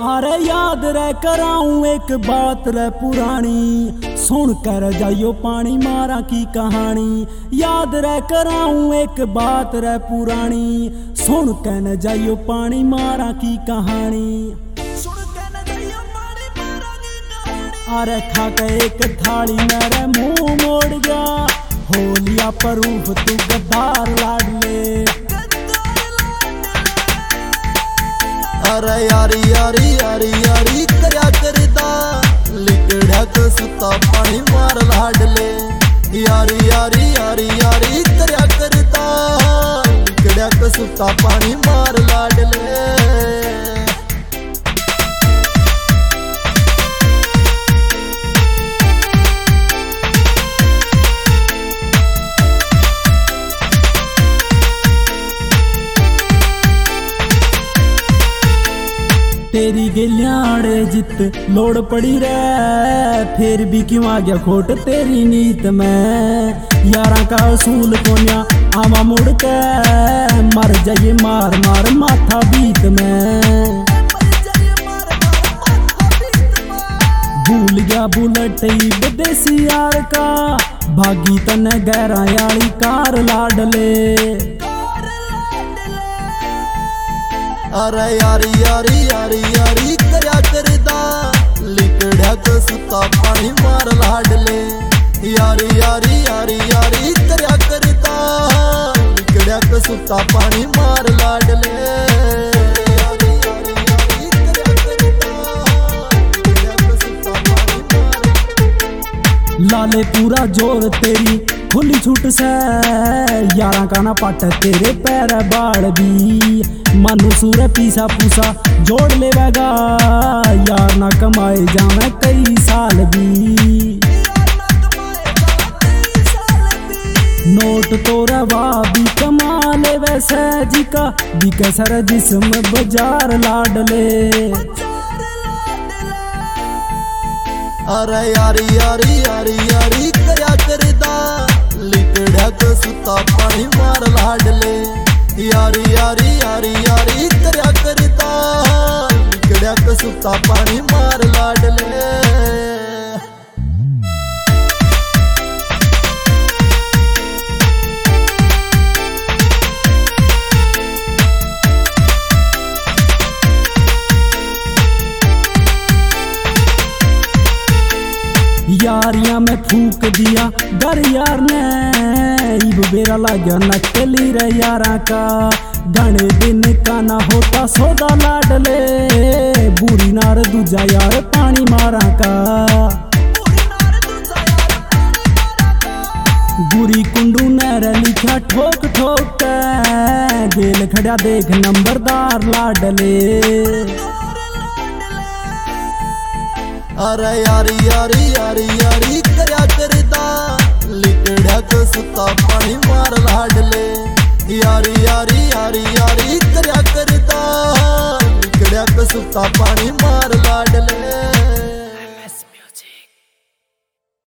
अरे याद रह कराऊं एक बात रे पुरानी, सुन कर जाइयो पानी मारा की कहानी। याद रह कराऊं एक बात रे पुरानी, सुन कर न जाइयो पानी मारा की कहानी। अरे खा के एक थाली मेरे मुंह मोड़ गया, हो लिया प्रूफ तू गद्दार लाडले। अरे यारी यारी यारी यारी करया करदा, लिकड़ा को सुता पानी मार लाडले। यारी यारी यारी यारी करया करदा, लिकड़ा को सुता पानी मार लाडले। तेरी गिलियाड़े जित लोड़ पड़ी रे, फिर भी क्यों आ गया खोट तेरी नीत में। यारा का असूल कोन्या आवा मुड़ के, मर जाइए मार मार माथा बीत में। भूल गया बुलेट विदेशी यार का, भागी तने गहरा यारी कार लाडले। अरे यारी यारी यारी यारी करया करदा, लिकड़ा को सुता पानी मार लाडले। यारी यारी यारी यारी करया करदा, लिकड़ा को सुता पानी मार लाडले। लाले पूरा जोर तेरी खुली छूट से, यारा का ना पाट तेरे पैर बाड़ भी। मानो सूर पीसा पूसा जोड़ लेवेगा, यार ना कमाए जावे कई साल भी। नोट तो रवा भी कमा ले वैसे जी का, भी कैसर जिस्म बाजार लाडले। अरे यारी यारी यारी यारी करया करदा, लिकड़ा को सुता पानी मार लाडले। यारी यारी यारी यारी करया करदा, लिकड़ा को सुता पानी मार लाडले। यारियां में फूक दिया डर यार ने, इब बेरा लाग्या नकली रे यारा का। घने दिन का ना होता सौदा लाडले, बुरी नार दूजा यार पानी मारा का। बुरी कुंडू नहर लिखा ठोक ठोक के, गेल खड़ा देख नंबरदार लाडले। अरे यारी यारी यारी यारी करया करदा, लिकड़ा को सुता पानी मार लाडले। यारी यारी यारी यारी करया करदा, लिकड़ा को सुता पानी मार लाडले।